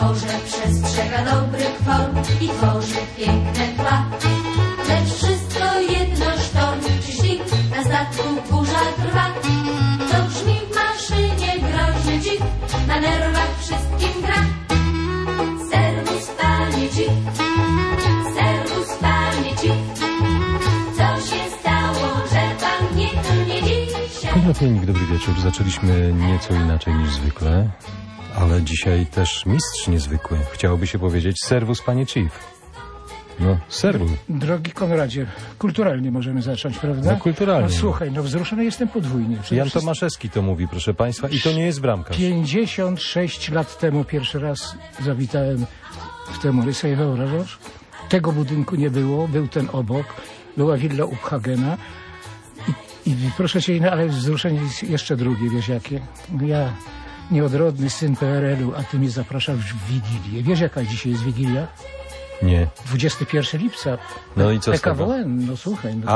może przestrzega dobrych form i tworzy piękne tła. Lecz wszystko jedno sztorm czy śnieg, na statku burza trwa. To brzmi w maszynie groźny dzik, na nerwach wszystkim gra. Serwus, panie dzik, serwus, panie dzik. Co się stało, że pan nie dzisiaj? Konopienik, dobry wieczór. Zaczęliśmy nieco inaczej niż zwykle, ale dzisiaj też mistrz niezwykły. Chciałoby się powiedzieć serwus, panie Chief. No, serwus. Drogi Konradzie, kulturalnie możemy zacząć, prawda? No, kulturalnie. No, słuchaj, no wzruszony jestem podwójnie. Jan Tomaszewski to mówi, proszę państwa, i to nie jest bramkarz. 56 lat temu pierwszy raz zawitałem w tę mury, sobie wyobrażasz? Tego budynku nie było, był ten obok, była willa Uphagena i proszę cię, no, ale wzruszenie jest jeszcze drugie, wiesz jakie? Ja, nieodrodny syn PRL-u, a ty mnie zapraszasz w Wigilię. Wiesz jaka dzisiaj jest Wigilia? Nie. 21 lipca. No i co z tego? PKWN, no słuchaj. No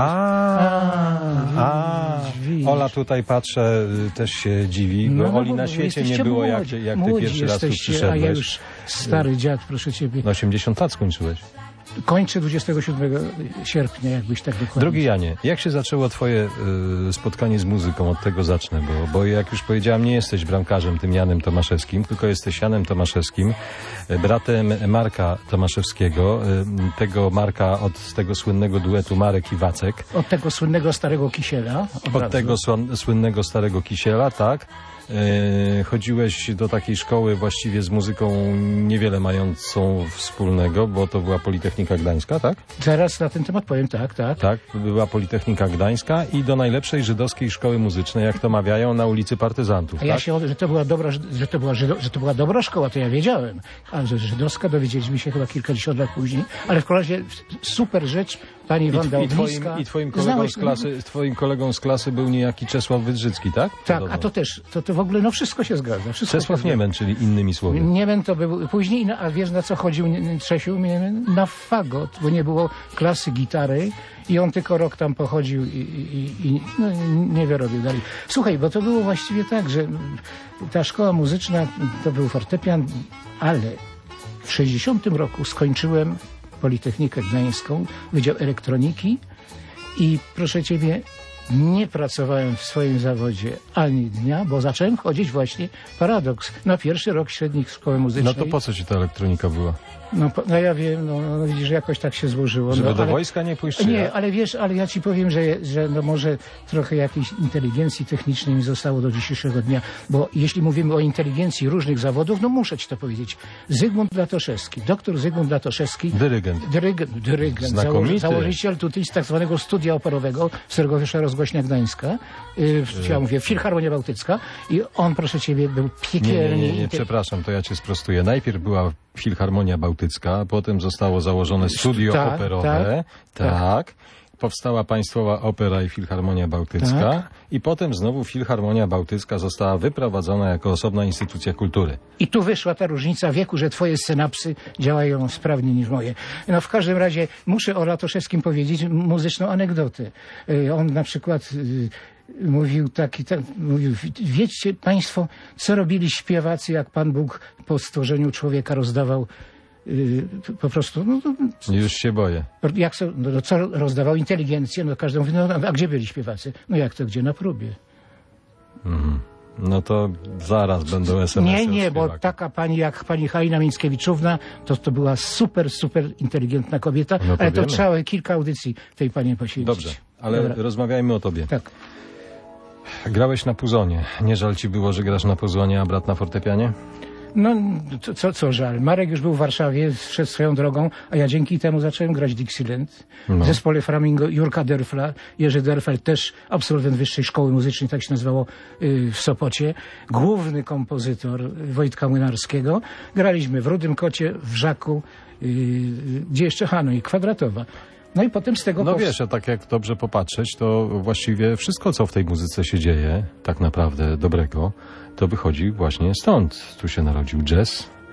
widzisz. Ola tutaj patrzę, też się dziwi, bo Oli na świecie nie było, jak ty pierwszy raz tu przyszedłeś. A ja już stary dziad, proszę ciebie. No 80 lat skończyłeś. Kończę 27 sierpnia, jakbyś tak dokładnie. Drogi Janie, jak się zaczęło twoje spotkanie z muzyką? Od tego zacznę, bo jak już powiedziałam, nie jesteś bramkarzem tym Janem Tomaszewskim, tylko jesteś Janem Tomaszewskim, bratem Marka Tomaszewskiego, tego Marka od tego słynnego duetu Marek i Wacek. Od tego słynnego starego Kisiela. Od tego słynnego starego Kisiela, tak. Chodziłeś do takiej szkoły właściwie z muzyką niewiele mającą wspólnego, bo to była Politechnika Gdańska, tak? Zaraz na ten temat powiem, tak. Tak, była Politechnika Gdańska i do najlepszej żydowskiej szkoły muzycznej, jak to mawiają, na ulicy Partyzantów. A ja się, że to była dobra szkoła, to ja wiedziałem. A że żydowska dowiedzieliśmy się chyba kilkadziesiąt lat później, ale w każdym razie super rzecz, pani Wanda Ogniska. I twoim kolegą z klasy był niejaki Czesław Wydrzycki, tak? Tak, a to też, to w ogóle, no wszystko się zgadza. Czesław Niemen, czyli innymi słowy. Niemen to był później, no, a wiesz na co chodził Czesiu? Na fagot, bo nie było klasy gitary i on tylko rok tam pochodził i no, nie wyrobił dalej. Słuchaj, bo to było właściwie tak, że ta szkoła muzyczna to był fortepian, ale w 60 roku skończyłem Politechnikę Gdańską, Wydział Elektroniki i proszę ciebie, nie pracowałem w swoim zawodzie ani dnia, bo zacząłem chodzić właśnie, paradoks, na pierwszy rok średniej szkoły muzycznej. No to po co ci ta elektronika była? No ja wiem, no widzisz, jakoś tak się złożyło. Żeby do wojska nie pójść? Nie, ale wiesz, ale ja ci powiem, że no może trochę jakiejś inteligencji technicznej mi zostało do dzisiejszego dnia, bo jeśli mówimy o inteligencji różnych zawodów, no muszę ci to powiedzieć. Zygmunt Latoszewski, doktor Zygmunt Latoszewski. Dyrygent. Założyciel tutaj z tak zwanego studia operowego, z którego wyszła rozgłośnia gdańska, ja mówię, Filharmonia Bałtycka i on, proszę ciebie, był piekielnie... Nie, przepraszam, to ja cię sprostuję. Najpierw była Filharmonia Bałtycka, potem zostało założone studio operowe, tak. Powstała Państwowa Opera i Filharmonia Bałtycka i potem znowu Filharmonia Bałtycka została wyprowadzona jako osobna instytucja kultury. I tu wyszła ta różnica wieku, że twoje synapsy działają sprawniej niż moje. No w każdym razie muszę o Latoszewskim powiedzieć muzyczną anegdotę. On na przykład... Mówił, wiecie państwo, co robili śpiewacy, jak Pan Bóg po stworzeniu człowieka rozdawał po prostu... Już się boję. Co rozdawał? Inteligencję. No każdy mówi, a gdzie byli śpiewacy? No jak to, gdzie? Na próbie. No to zaraz będą SMS-y. Nie, bo taka pani jak pani Halina Mińskiewiczówna, to była super inteligentna kobieta, no ale to trzeba kilka audycji tej pani poświęcić. Dobrze, ale rozmawiajmy o tobie. Tak. Grałeś na puzonie. Nie żal ci było, że grasz na puzonie, a brat na fortepianie? No, co żal. Marek już był w Warszawie, szedł swoją drogą, a ja dzięki temu zacząłem grać Dixieland. W zespole Flamingo Jurka Derfla, Jerzy Derfel, też absolwent Wyższej Szkoły Muzycznej, tak się nazywało w Sopocie. Główny kompozytor Wojtka Młynarskiego. Graliśmy w Rudym Kocie, w Żaku, gdzie jeszcze i Kwadratowa. No i potem z tego... No wiesz, a tak jak dobrze popatrzeć, to właściwie wszystko, co w tej muzyce się dzieje, tak naprawdę dobrego, to wychodzi właśnie stąd. Tu się narodził jazz,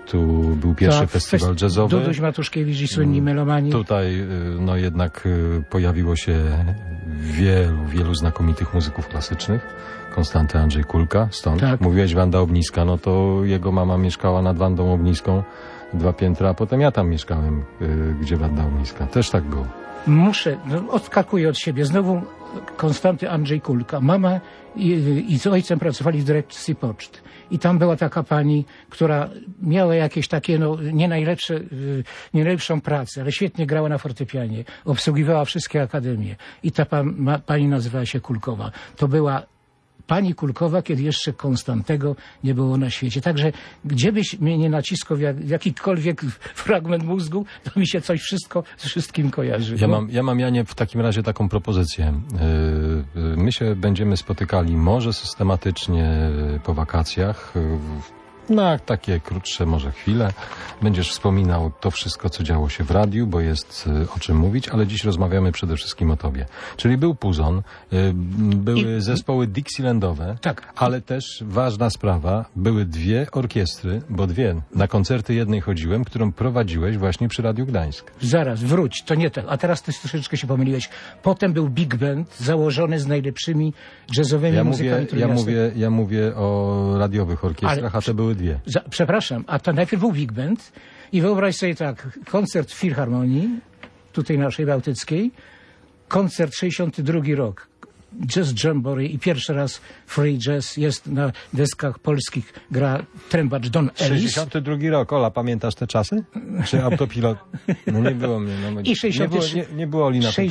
Tu był pierwszy festiwal jazzowy. Duduś Matuszkiewicz i słynni melomani. Tutaj no jednak pojawiło się wielu znakomitych muzyków klasycznych. Konstanty Andrzej Kulka, stąd. Tak. Mówiłeś Wanda Obniska, no to jego mama mieszkała nad Wandą Obniską 2 piętra, a potem ja tam mieszkałem, gdzie Wanda Obniska. Też tak było. Odskakuję od siebie. Znowu Konstanty Andrzej Kulka. Mama i z ojcem pracowali w dyrekcji poczt. I tam była taka pani, która miała jakieś takie, nie najlepszą pracę, ale świetnie grała na fortepianie. Obsługiwała wszystkie akademie. I ta pani nazywała się Kulkowa. To była pani Kulkowa, kiedy jeszcze Konstantego nie było na świecie. Także gdzie byś mnie nie naciskał w jakikolwiek fragment mózgu, to mi się coś wszystko z wszystkim kojarzy. Ja mam, Janie, w takim razie taką propozycję. My się będziemy spotykali może systematycznie po wakacjach, na takie krótsze może chwile. Będziesz wspominał to wszystko, co działo się w radiu, bo jest o czym mówić, ale dziś rozmawiamy przede wszystkim o tobie. Czyli był Puzon, były zespoły Dixielandowe, tak. Ale też ważna sprawa, były 2 orkiestry, bo 2. Na koncerty jednej chodziłem, którą prowadziłeś właśnie przy Radiu Gdańsk. Zaraz, wróć, to nie tak. A teraz ty troszeczkę się pomyliłeś. Potem był Big Band założony z najlepszymi jazzowymi muzykami. Ja mówię o radiowych orkiestrach, a te były 2. Przepraszam, a to najpierw był Big Band i wyobraź sobie tak, koncert w Filharmonii, tutaj naszej bałtyckiej, koncert 62 rok, Jazz Jamboree i pierwszy raz free jazz jest na deskach polskich, gra trębacz Don Ellis. 62 rok, Ola, pamiętasz te czasy? Czy autopilot? No nie było mnie. No, I 63, nie było Oli na tym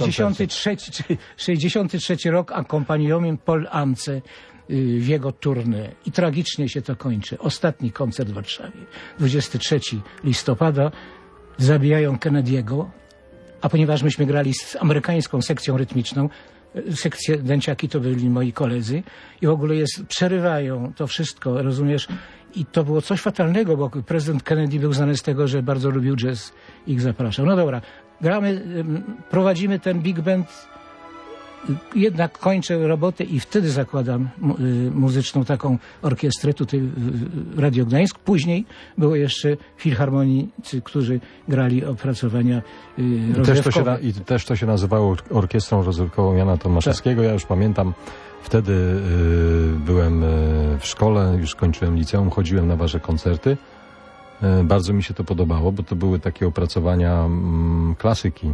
63 rok, akompaniament Paul Ance w jego tournée. I tragicznie się to kończy. Ostatni koncert w Warszawie. 23 listopada zabijają Kennedy'ego, a ponieważ myśmy grali z amerykańską sekcją rytmiczną, sekcje dęciaki to byli moi koledzy i w ogóle przerywają to wszystko, rozumiesz? I to było coś fatalnego, bo prezydent Kennedy był znany z tego, że bardzo lubił jazz i ich zapraszał. No dobra, gramy, prowadzimy ten Big Band, jednak kończę robotę i wtedy zakładam muzyczną taką orkiestrę tutaj w Radio Gdańsk. Później było jeszcze filharmonicy, którzy grali opracowania rozrywkowe. I też to się nazywało Orkiestrą Rozrywkową Jana Tomaszewskiego. Ja już pamiętam, wtedy byłem w szkole, już kończyłem liceum, chodziłem na wasze koncerty. Bardzo mi się to podobało, bo to były takie opracowania klasyki.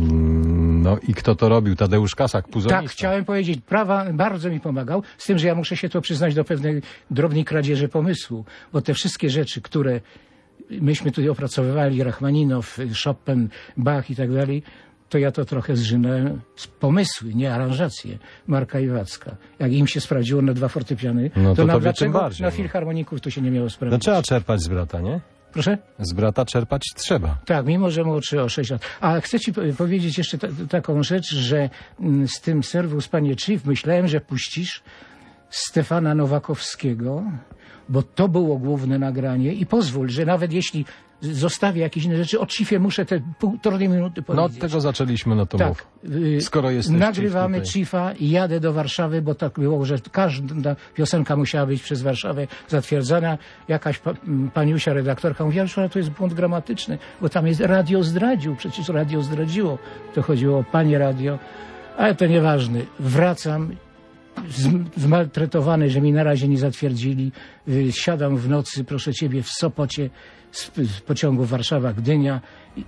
No i kto to robił? Tadeusz Kasak, puzonista. Tak, chciałem powiedzieć, Prawa bardzo mi pomagał, z tym, że ja muszę się to przyznać do pewnej drobnej kradzieży pomysłu, bo te wszystkie rzeczy, które myśmy tutaj opracowywali, Rachmaninow, Chopin, Bach i tak dalej, to ja to trochę zżynałem z pomysły, nie aranżacje Marka Iwacka. Jak im się sprawdziło na 2 fortepiany, no to dlaczego na filharmoników to się nie miało sprawdzić? No trzeba czerpać z brata, nie? Proszę? Z brata czerpać trzeba. Tak, mimo że młodszy o 6 lat. A chcę ci powiedzieć jeszcze taką rzecz, że z tym Servus Panie Chief myślałem, że puścisz Stefana Nowakowskiego, bo to było główne nagranie i pozwól, że nawet jeśli zostawię jakieś inne rzeczy, o Chiefie muszę te 1,5 minuty powiedzieć. No od tego zaczęliśmy, no to tak, mów. Skoro jesteś nagrywamy Chiefa i jadę do Warszawy, bo tak było, że każda piosenka musiała być przez Warszawę zatwierdzana. Jakaś paniusia redaktorka mówiła, że to jest błąd gramatyczny, bo tam jest radio zdradził, przecież radio zdradziło. To chodziło o panie radio, ale to nieważne. Wracam zmaltretowany, że mi na razie nie zatwierdzili. Siadam w nocy, proszę ciebie, w Sopocie z pociągu Warszawa-Gdynia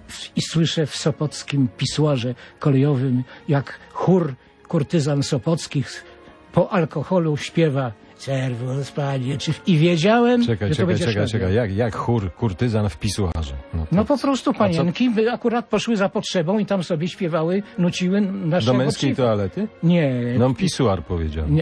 i słyszę w sopockim pisuarze kolejowym, jak chór kurtyzan sopockich po alkoholu śpiewa Servus Panie Chief. I wiedziałem, że to będzie Czekaj. Jak chór kurtyzan w pisuarze? No po prostu panienki akurat poszły za potrzebą i tam sobie śpiewały, nuciły naszego Do męskiej Chiefa. toalety? Nie. No pisuar powiedział. Nie,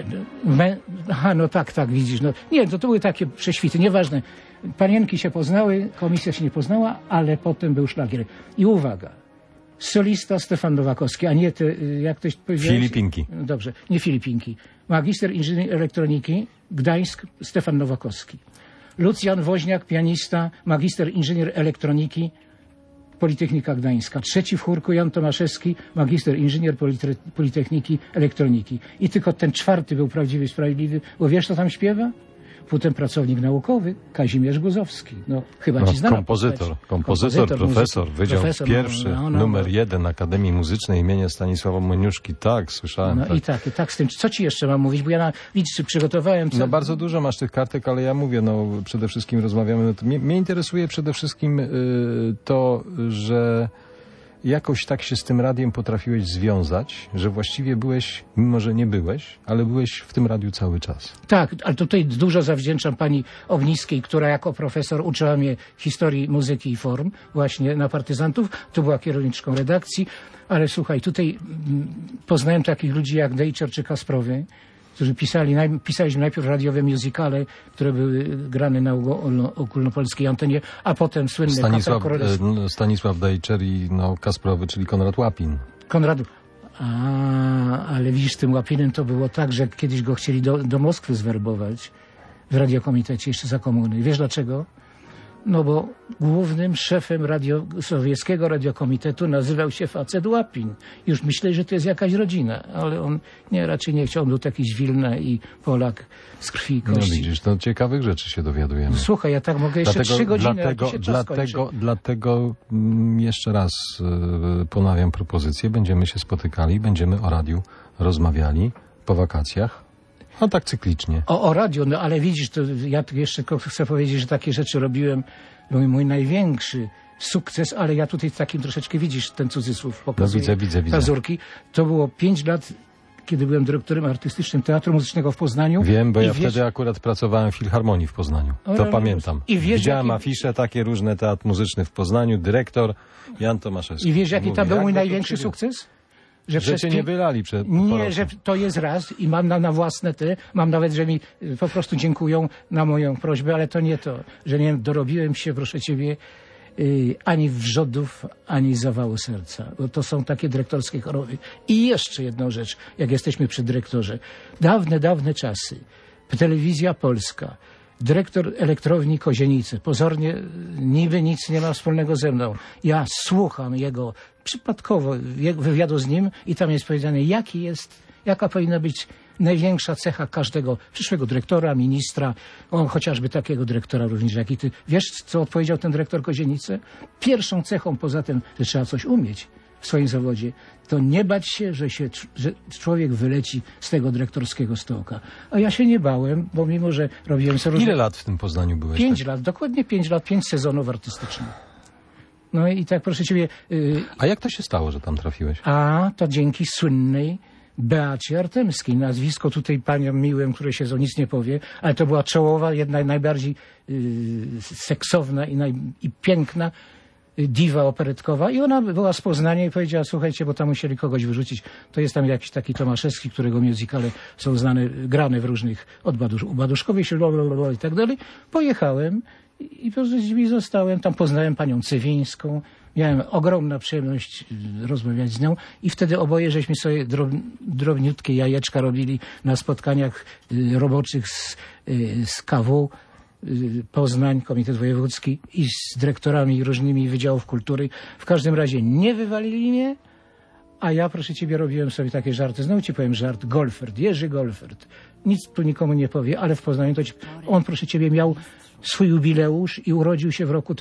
aha, no tak, widzisz. No, nie, to były takie prześwity, nieważne. Panienki się poznały, komisja się nie poznała, ale potem był szlagier. I uwaga, solista Stefan Nowakowski, a nie te, jak ktoś powiedział... Filipinki. Dobrze, nie Filipinki. Magister inżynierii elektroniki, Gdańsk, Stefan Nowakowski. Lucjan Woźniak, pianista, magister inżynier elektroniki, Politechnika Gdańska. Trzeci w chórku Jan Tomaszewski, magister inżynier Politechniki Elektroniki. I tylko ten 4 był prawdziwy, sprawiedliwy, bo wiesz, co tam śpiewa? Potem pracownik naukowy Kazimierz Guzowski. No, chyba ci znany. Kompozytor, profesor, Wydział Pierwszy, numer 1 Akademii Muzycznej imienia Stanisława Moniuszki. Tak, słyszałem. No tak. I tak z tym. Co ci jeszcze mam mówić? Bo ja widzisz, przygotowałem... No bardzo dużo masz tych kartek, ale ja mówię, przede wszystkim rozmawiamy. Mnie interesuje przede wszystkim to, że jakoś tak się z tym radiem potrafiłeś związać, że właściwie byłeś, mimo że nie byłeś, ale byłeś w tym radiu cały czas. Tak, ale tutaj dużo zawdzięczam pani Owniskiej, która jako profesor uczyła mnie historii muzyki i form właśnie na Partyzantów. Tu była kierowniczką redakcji, ale słuchaj, tutaj poznałem takich ludzi jak Dejczer czy Kasprowy, którzy pisaliśmy najpierw radiowe musicale, które były grane na ogólnopolskiej antenie, a potem słynny Stanisław Dejczer i Kasprowy, czyli Konrad Łapin. Ale widzisz, z tym Łapinem to było tak, że kiedyś go chcieli do Moskwy zwerbować w radiokomitecie jeszcze za komuny. Wiesz dlaczego? No bo głównym szefem sowieckiego radiokomitetu nazywał się facet Łapin. Już myślę, że to jest jakaś rodzina, ale on raczej nie chciał. On był taki z Wilna i Polak z krwi i kości. No widzisz, to ciekawych rzeczy się dowiadujemy. Słuchaj, ja tak mogę jeszcze 3 godziny, dlatego jeszcze raz ponawiam propozycję. Będziemy się spotykali, będziemy o radiu rozmawiali po wakacjach. No tak cyklicznie. O radiu, no ale widzisz, to ja jeszcze chcę powiedzieć, że takie rzeczy robiłem, mój największy sukces, ale ja tutaj takim troszeczkę, widzisz, ten cudzysłów pokazuję. No widzę. Pazurki. To było 5 lat, kiedy byłem dyrektorem artystycznym Teatru Muzycznego w Poznaniu. Wiem, bo ja wtedy akurat pracowałem w Filharmonii w Poznaniu. To pamiętam. Widziałem afisze takie różne, Teatr Muzyczny w Poznaniu, dyrektor Jan Tomaszewski. I wiesz, jaki tam był mój największy sukces? Że cię nie wylali przed... Nie, że to jest raz i mam na własne mam nawet, że mi po prostu dziękują na moją prośbę, ale to nie to, że nie dorobiłem się, proszę ciebie, ani wrzodów, ani zawału serca, bo to są takie dyrektorskie choroby. I jeszcze jedną rzecz, jak jesteśmy przy dyrektorze. Dawne czasy. Telewizja Polska. Dyrektor elektrowni Kozienice. Pozornie niby nic nie ma wspólnego ze mną. Ja słucham jego przypadkowo wywiadu z nim i tam jest powiedziane, jaka powinna być największa cecha każdego przyszłego dyrektora, ministra, chociażby takiego dyrektora również jak i ty. Wiesz, co odpowiedział ten dyrektor Kozienice? Pierwszą cechą poza tym, że trzeba coś umieć w swoim zawodzie, to nie bać się, że człowiek wyleci z tego dyrektorskiego stołka. A ja się nie bałem, bo mimo, że robiłem sobie... Ile lat w tym Poznaniu byłeś? 5 lat, dokładnie 5 lat, 5 sezonów artystycznych. No i tak, proszę ciebie... A jak to się stało, że tam trafiłeś? To dzięki słynnej Beacie Artemskiej. Nazwisko tutaj paniom miłym, które się o nic nie powie, ale to była czołowa, jedna najbardziej seksowna i piękna diwa operetkowa i ona była z Poznania i powiedziała, słuchajcie, bo tam musieli kogoś wyrzucić. To jest tam jakiś taki Tomaszewski, którego musicale są znane, grane w różnych, u Baduszkowej się i tak dalej. Pojechałem i po prostu zostałem, tam poznałem panią Cywińską. Miałem ogromną przyjemność rozmawiać z nią i wtedy oboje żeśmy sobie drobniutkie jajeczka robili na spotkaniach roboczych z KW, Poznań, Komitet Wojewódzki i z dyrektorami różnymi wydziałów kultury. W każdym razie nie wywalili mnie, a ja, proszę ciebie, robiłem sobie takie żarty. Znowu ci powiem żart. Golfert, Jerzy Golfert. Nic tu nikomu nie powie, ale w Poznaniu on, proszę ciebie, miał swój jubileusz i urodził się w roku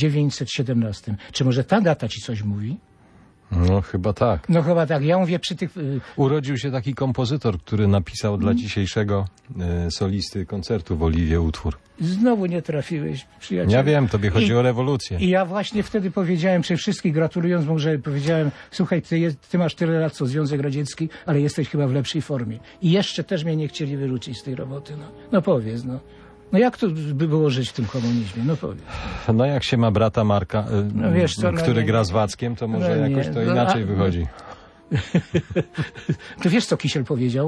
1917. Czy może ta data ci coś mówi? No chyba tak. Ja mówię przy tych... Urodził się taki kompozytor, który napisał dla dzisiejszego solisty koncertu w Oliwie utwór. Znowu nie trafiłeś, przyjacielu. Ja wiem, tobie chodzi o rewolucję. I ja właśnie wtedy powiedziałem, przy wszystkich gratulując mu, że powiedziałem, słuchaj, ty masz tyle lat co Związek Radziecki, ale jesteś chyba w lepszej formie. I jeszcze też mnie nie chcieli wyrzucić z tej roboty. No powiedz, no. No jak to by było żyć w tym komunizmie? No powiedz. No jak się ma brata Marka, który gra z Wackiem, to może jakoś to inaczej wychodzi. To wiesz, co Kisiel powiedział?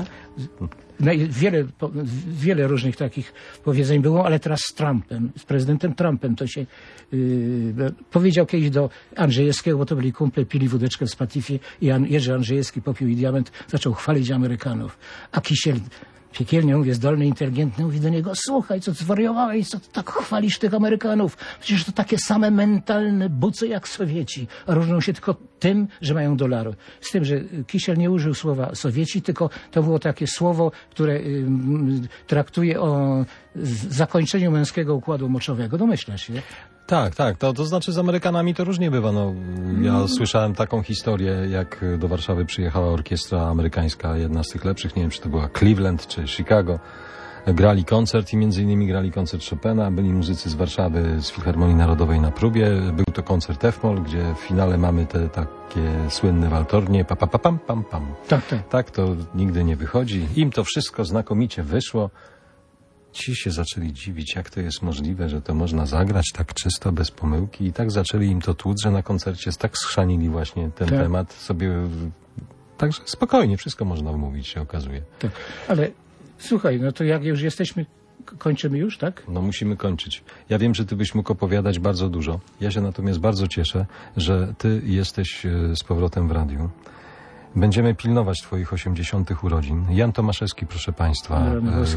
Wiele różnych takich powiedzeń było, ale teraz z Trumpem, z prezydentem Trumpem to się powiedział kiedyś do Andrzejewskiego, bo to byli kumple, pili wódeczkę w Spatifie i Jerzy Andrzejewski popił i diament, zaczął chwalić Amerykanów. A Kisiel piekielnie mówię, zdolny, inteligentny, mówi do niego: słuchaj, co zwariowałeś, co ty tak chwalisz tych Amerykanów? Przecież to takie same mentalne buce jak Sowieci, a różnią się tylko tym, że mają dolary. Z tym, że Kisiel nie użył słowa Sowieci, tylko to było takie słowo, które traktuje o zakończeniu męskiego układu moczowego. Domyślasz się? Tak, tak. To znaczy z Amerykanami to różnie bywa. No, ja słyszałem taką historię, jak do Warszawy przyjechała orkiestra amerykańska, jedna z tych lepszych, nie wiem, czy to była Cleveland czy Chicago. Grali koncert i między innymi grali koncert Chopina. Byli muzycy z Warszawy, z Filharmonii Narodowej na próbie. Był to koncert F-moll, gdzie w finale mamy te takie słynne waltornie. Pa, pa, pa, pam, pam, pam. Tak, tak. Tak to nigdy nie wychodzi. Im to wszystko znakomicie wyszło. Ci się zaczęli dziwić, jak to jest możliwe, że to można zagrać tak czysto, bez pomyłki, i tak zaczęli im to tłuc, że na koncercie tak schrzanili właśnie ten temat sobie. Także spokojnie, wszystko można omówić, się okazuje. Tak, ale słuchaj, no to jak już jesteśmy, kończymy już, tak? No musimy kończyć. Ja wiem, że ty byś mógł opowiadać bardzo dużo. Ja się natomiast bardzo cieszę, że ty jesteś z powrotem w radiu. Będziemy pilnować twoich 80. urodzin. Jan Tomaszewski, proszę państwa.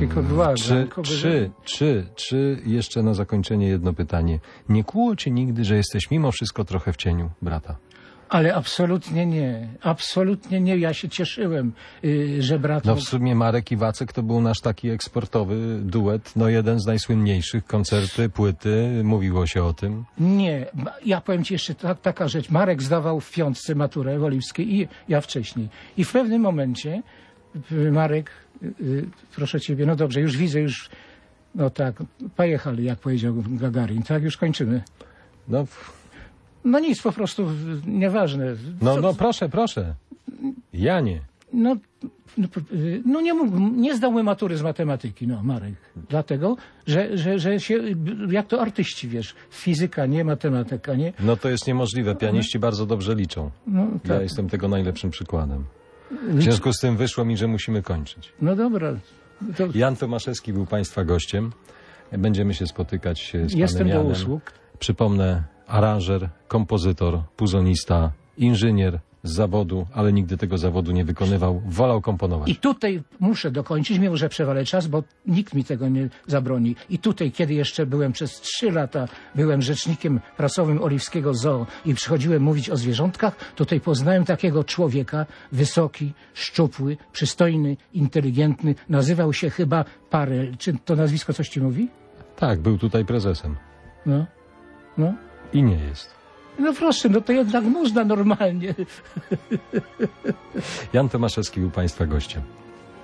Czy jeszcze na zakończenie jedno pytanie. Nie kłuło cię nigdy, że jesteś mimo wszystko trochę w cieniu brata? Ale absolutnie nie. Absolutnie nie. Ja się cieszyłem, że brat... No w sumie Marek i Wacek to był nasz taki eksportowy duet. No jeden z najsłynniejszych. Koncerty, płyty. Mówiło się o tym. Nie. Ja powiem ci jeszcze taka rzecz. Marek zdawał w piątce maturę w Oliwskiej i ja wcześniej. I w pewnym momencie Marek, proszę ciebie, no dobrze, już widzę, już... No tak, pojechali, jak powiedział Gagarin. Tak, już kończymy. No nic, po prostu nieważne. No proszę. Janie. No nie zdał matury z matematyki, no Marek. Dlatego, że się, jak to artyści, wiesz, fizyka nie, matematyka nie. No to jest niemożliwe. Pianiści bardzo dobrze liczą. No, tak. Ja jestem tego najlepszym przykładem. W związku z tym wyszło mi, że musimy kończyć. No dobra. Jan Tomaszewski był państwa gościem. Będziemy się spotykać z panem Jestem Janem. do usług. Przypomnę, aranżer, kompozytor, puzonista, inżynier z zawodu, ale nigdy tego zawodu nie wykonywał. Wolał komponować. I tutaj muszę dokończyć, mimo że przewalę czas, bo nikt mi tego nie zabroni. I tutaj, kiedy jeszcze byłem przez 3 lata, byłem rzecznikiem prasowym Oliwskiego Zoo i przychodziłem mówić o zwierzątkach, tutaj poznałem takiego człowieka, wysoki, szczupły, przystojny, inteligentny. Nazywał się chyba Parel. Czy to nazwisko coś ci mówi? Tak, był tutaj prezesem. No. I nie jest. No proszę, no to jednak można normalnie. Jan Tomaszewski był państwa gościem.